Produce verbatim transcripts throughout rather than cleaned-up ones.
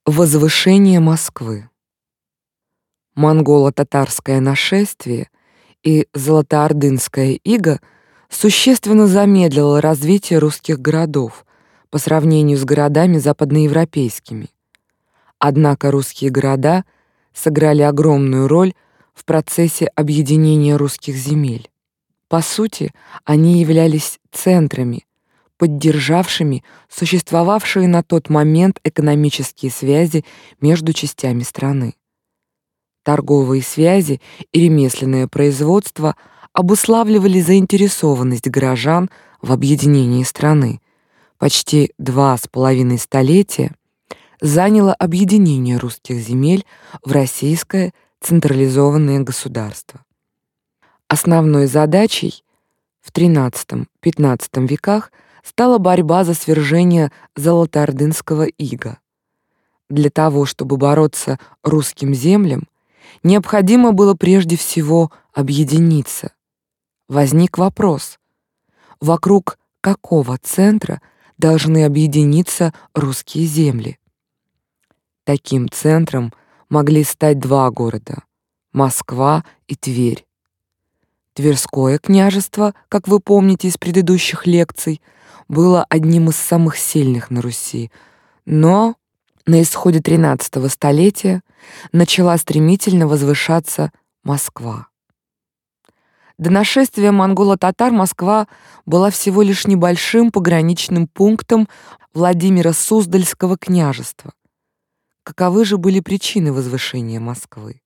Возвышение Москвы. Монголо-татарское нашествие и золотоордынская ига существенно замедлило развитие русских городов по сравнению с городами западноевропейскими. Однако русские города сыграли огромную роль в процессе объединения русских земель. По сути, они являлись центрами, поддержавшими существовавшие на тот момент экономические связи между частями страны. Торговые связи и ремесленное производство обуславливали заинтересованность горожан в объединении страны. Почти два с половиной столетия заняло объединение русских земель в российское централизованное государство. Основной задачей в тринадцатом-пятнадцатом веках стала борьба за свержение золотоордынского ига. Для того, чтобы бороться русским землям, необходимо было прежде всего объединиться. Возник вопрос: вокруг какого центра должны объединиться русские земли? Таким центром могли стать два города — Москва и Тверь. Тверское княжество, как вы помните из предыдущих лекций, было одним из самых сильных на Руси, но на исходе тринадцатого столетия начала стремительно возвышаться Москва. До нашествия монголо-татар Москва была всего лишь небольшим пограничным пунктом Владимира Суздальского княжества. Каковы же были причины возвышения Москвы?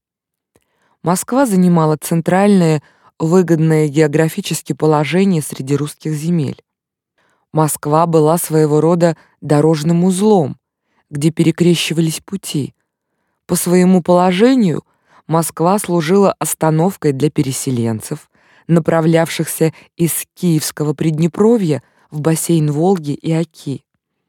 Москва занимала центральное, выгодное географически положение среди русских земель. Москва была своего рода дорожным узлом, где перекрещивались пути. По своему положению Москва служила остановкой для переселенцев, направлявшихся из Киевского Приднепровья в бассейн Волги и Оки.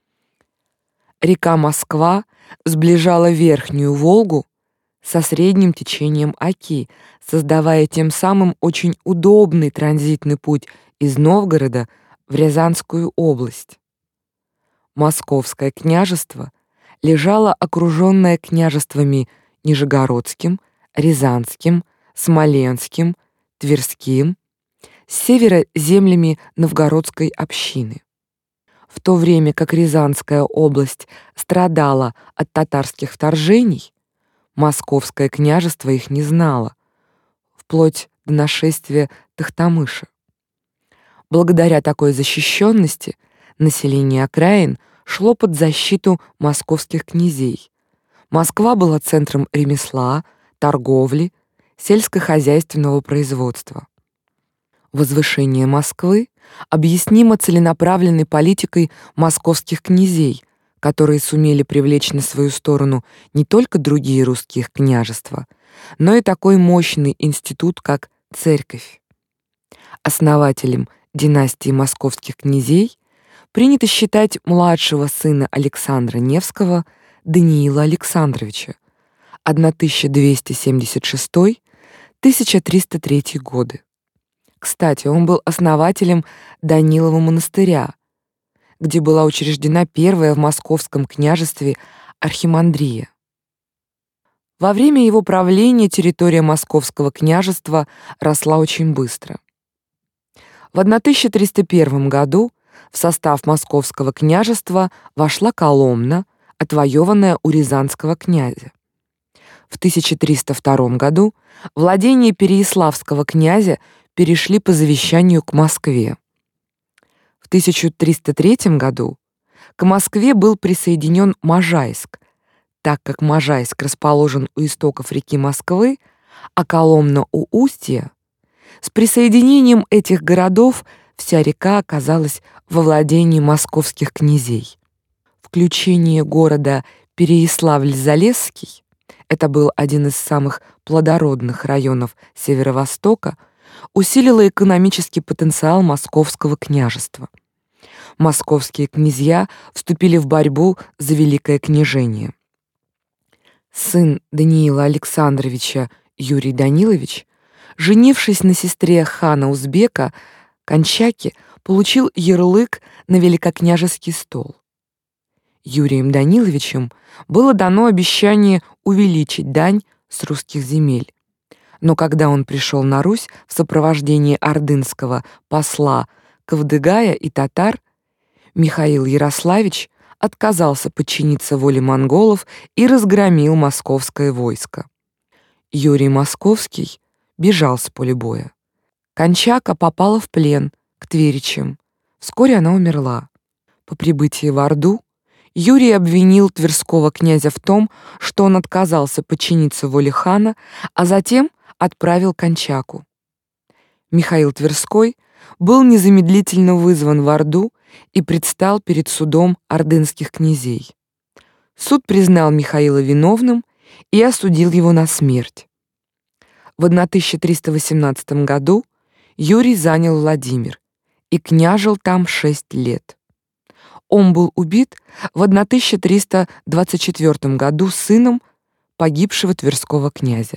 Река Москва сближала Верхнюю Волгу со средним течением Оки, создавая тем самым очень удобный транзитный путь из Новгорода в Рязанскую область. Московское княжество лежало окружённое княжествами Нижегородским, Рязанским, Смоленским, Тверским, с севера землями Новгородской общины. В то время как Рязанская область страдала от татарских вторжений, Московское княжество их не знало, вплоть до нашествия Тохтамыша. Благодаря такой защищенности население окраин шло под защиту московских князей. Москва была центром ремесла, торговли, сельскохозяйственного производства. Возвышение Москвы объяснимо целенаправленной политикой московских князей, которые сумели привлечь на свою сторону не только другие русские княжества, но и такой мощный институт, как церковь. Основателем династии московских князей принято считать младшего сына Александра Невского, Даниила Александровича, тысяча двести семьдесят шестой — тысяча триста третий годы. Кстати, он был основателем Данилова монастыря, где была учреждена первая в Московском княжестве архимандрия. Во время его правления территория Московского княжества росла очень быстро. В тысяча триста первом году в состав Московского княжества вошла Коломна, отвоеванная у рязанского князя. В тысяча триста втором году владения Переяславского князя перешли по завещанию к Москве. В тысяча триста третьем году к Москве был присоединен Можайск, так как Можайск расположен у истоков реки Москвы, а Коломна у устья. С присоединением этих городов вся река оказалась во владении московских князей. Включение города Переяславль-Залесский, это был один из самых плодородных районов Северо-Востока, усилило экономический потенциал Московского княжества. Московские князья вступили в борьбу за великое княжение. Сын Даниила Александровича Юрий Данилович, женившись на сестре хана Узбека Кончаки, получил ярлык на великокняжеский стол. Юрием Даниловичем было дано обещание увеличить дань с русских земель. Но когда он пришел на Русь в сопровождении ордынского посла Кавдыгая и татар, Михаил Ярославич отказался подчиниться воле монголов и разгромил московское войско. Юрий Московский бежал с поля боя. Кончака попала в плен к тверичам. Вскоре она умерла. По прибытии в Орду Юрий обвинил тверского князя в том, что он отказался подчиниться воле хана, а затем отправил Кончаку. Михаил Тверской был незамедлительно вызван в Орду и предстал перед судом ордынских князей. Суд признал Михаила виновным и осудил его на смерть. В тысяча триста восемнадцатом году Юрий занял Владимир и княжил там шесть лет. Он был убит в тысяча триста двадцать четвёртом году сыном погибшего тверского князя.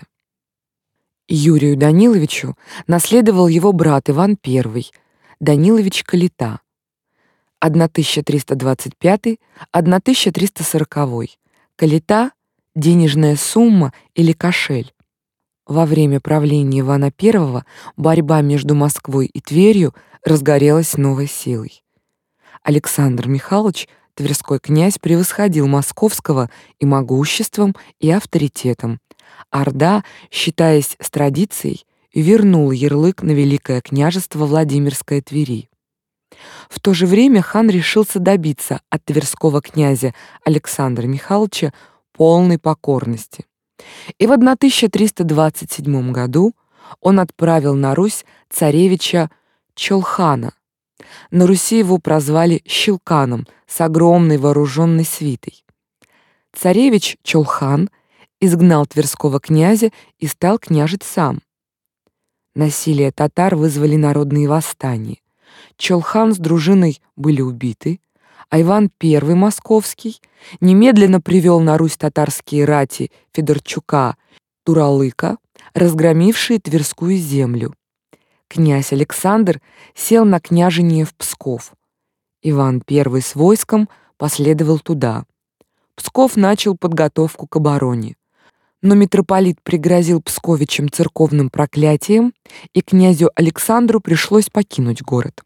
Юрию Даниловичу наследовал его брат Иван I, Данилович Калита, тысяча триста двадцать пятый — тысяча триста сороковой. Калита — денежная сумма или кошель. Во время правления Ивана I борьба между Москвой и Тверью разгорелась с новой силой. Александр Михайлович, тверской князь, превосходил московского и могуществом, и авторитетом. Орда, считаясь с традицией, вернула ярлык на Великое княжество Владимирское Твери. В то же время хан решился добиться от тверского князя Александра Михайловича полной покорности. И в тысяча триста двадцать седьмом году он отправил на Русь царевича Чолхана. На Руси его прозвали Щелканом с огромной вооруженной свитой. Царевич Чолхан изгнал тверского князя и стал княжить сам. Насилие татар вызвали народные восстания. Чолхан с дружиной были убиты, а Иван I Московский немедленно привел на Русь татарские рати Федорчука, Туралыка, разгромившие Тверскую землю. Князь Александр сел на княжение в Псков. Иван I с войском последовал туда. Псков начал подготовку к обороне. Но митрополит пригрозил псковичам церковным проклятием, и князю Александру пришлось покинуть город.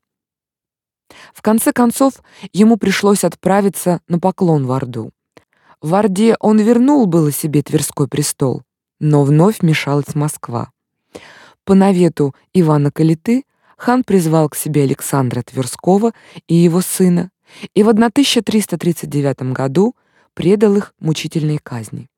В конце концов, ему пришлось отправиться на поклон в Орду. В Орде он вернул было себе Тверской престол, но вновь вмешалась Москва. По навету Ивана Калиты хан призвал к себе Александра Тверского и его сына, и в тысяча триста тридцать девятом году предал их мучительной казни.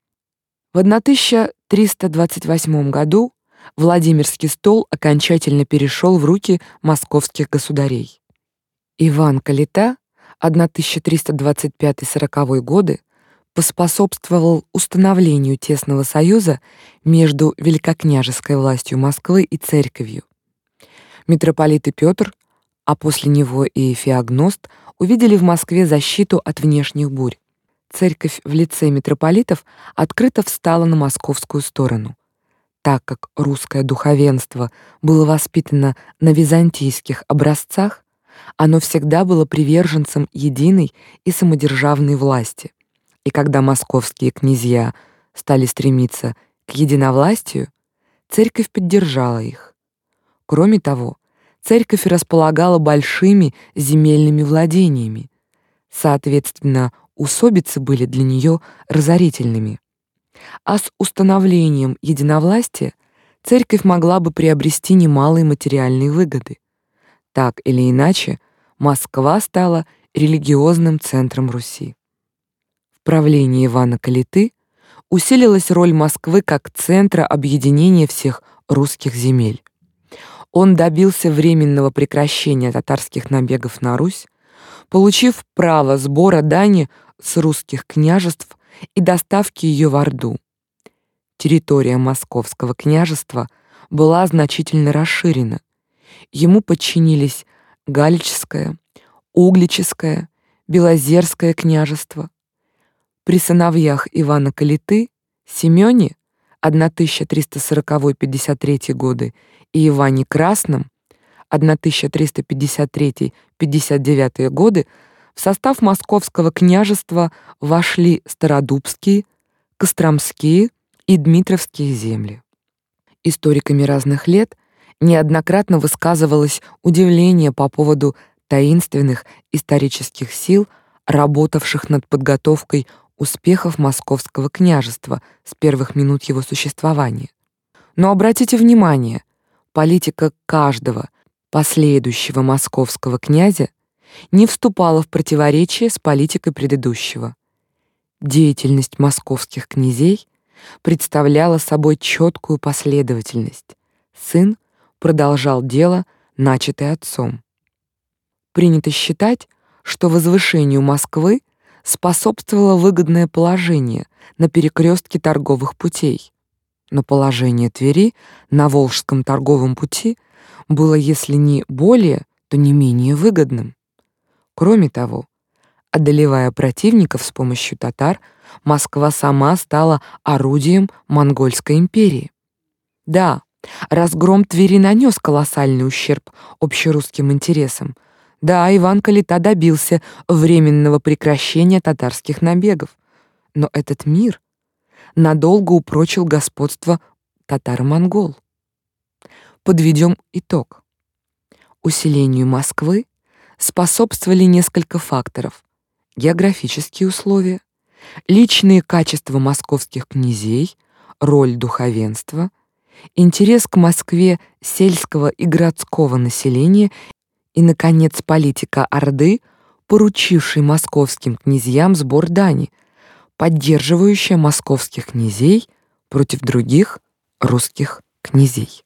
В тысяча триста двадцать восьмом году Владимирский стол окончательно перешел в руки московских государей. Иван Калита тысяча триста двадцать пятый — сороковой годы поспособствовал установлению тесного союза между великокняжеской властью Москвы и церковью. Митрополит Петр, а после него и Феогност, увидели в Москве защиту от внешних бурь. Церковь в лице митрополитов открыто встала на московскую сторону. Так как русское духовенство было воспитано на византийских образцах, оно всегда было приверженцем единой и самодержавной власти. И когда московские князья стали стремиться к единовластию, церковь поддержала их. Кроме того, церковь располагала большими земельными владениями. Соответственно, усобицы были для нее разорительными. А с установлением единовластия церковь могла бы приобрести немалые материальные выгоды. Так или иначе, Москва стала религиозным центром Руси. В правлении Ивана Калиты усилилась роль Москвы как центра объединения всех русских земель. Он добился временного прекращения татарских набегов на Русь, получив право сбора дани с русских княжеств и доставки ее в Орду. Территория Московского княжества была значительно расширена. Ему подчинились Галичское, Угличское, Белозерское княжество. При сыновьях Ивана Калиты, Семёне тысяча триста сороковой — пятьдесят третий годы и Иване Красном тысяча триста пятьдесят третий — пятьдесят девятый годы В состав Московского княжества вошли Стародубские, Костромские и Дмитровские земли. Историками разных лет неоднократно высказывалось удивление по поводу таинственных исторических сил, работавших над подготовкой успехов Московского княжества с первых минут его существования. Но обратите внимание, политика каждого последующего московского князя не вступала в противоречие с политикой предыдущего. Деятельность московских князей представляла собой четкую последовательность. Сын продолжал дело, начатое отцом. Принято считать, что возвышению Москвы способствовало выгодное положение на перекрестке торговых путей, но положение Твери на Волжском торговом пути было, если не более, то не менее выгодным. Кроме того, одолевая противников с помощью татар, Москва сама стала орудием Монгольской империи. Да, разгром Твери нанес колоссальный ущерб общерусским интересам. Да, Иван Калита добился временного прекращения татарских набегов. Но этот мир надолго упрочил господство татаро-монгол. Подведем итог. Усилению Москвы способствовали несколько факторов: географические условия, личные качества московских князей, роль духовенства, интерес к Москве сельского и городского населения и, наконец, политика Орды, поручившей московским князьям сбор дани, поддерживающая московских князей против других русских князей.